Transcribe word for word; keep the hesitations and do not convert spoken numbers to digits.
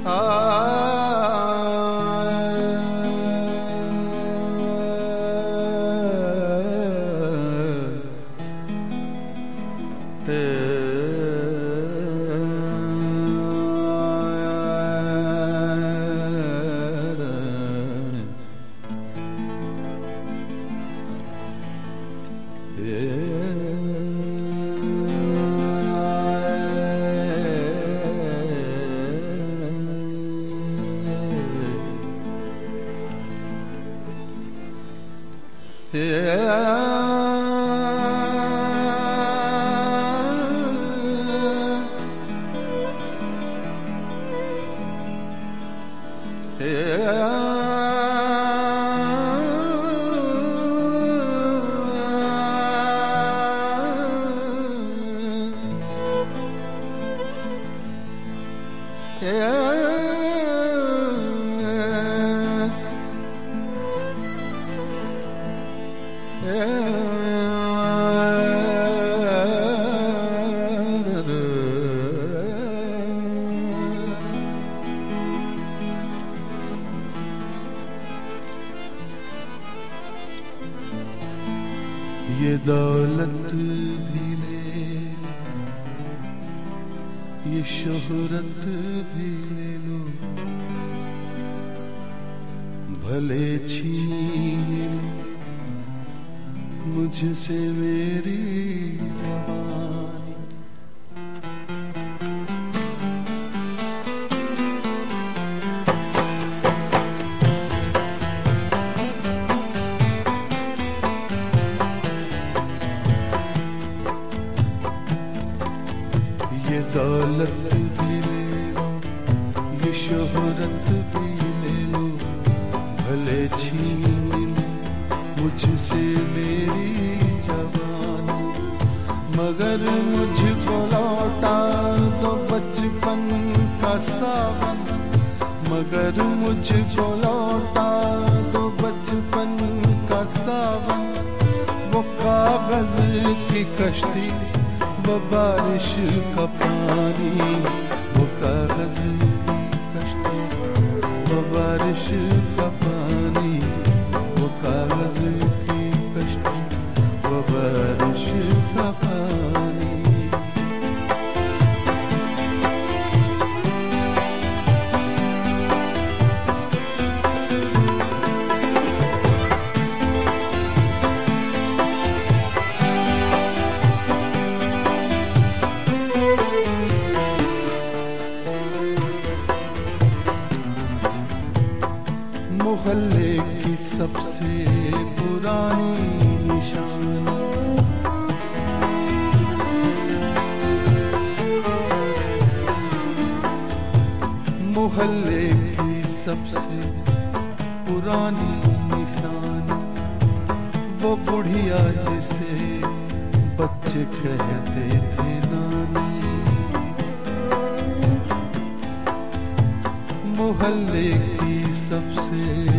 ये दौलत भी ले, ये शोहरत भी ले लो, भले छीन मुझसे मेरी जवानी। ये दौलत भी ले लो, ये शोहरत भी ले लो, भले छीन मुझसे मेरी जवानी, मगर मुझको लौटा दो बचपन का सावन, मगर मुझको लौटा दो बचपन का सावन। वो कागज की कश्ती, वो बारिश का पानी, वो कागज की कश्ती, वो बारिश का पानी, वो कागज की कश्ती, वो बारिश का पानी। मोहल्ले की सबसे पुरानी निशानी, मोहल्ले की सबसे पुरानी निशानी, वो बुढ़िया जिसे बच्चे कहते थे नानी। मोहल्ले की सबसे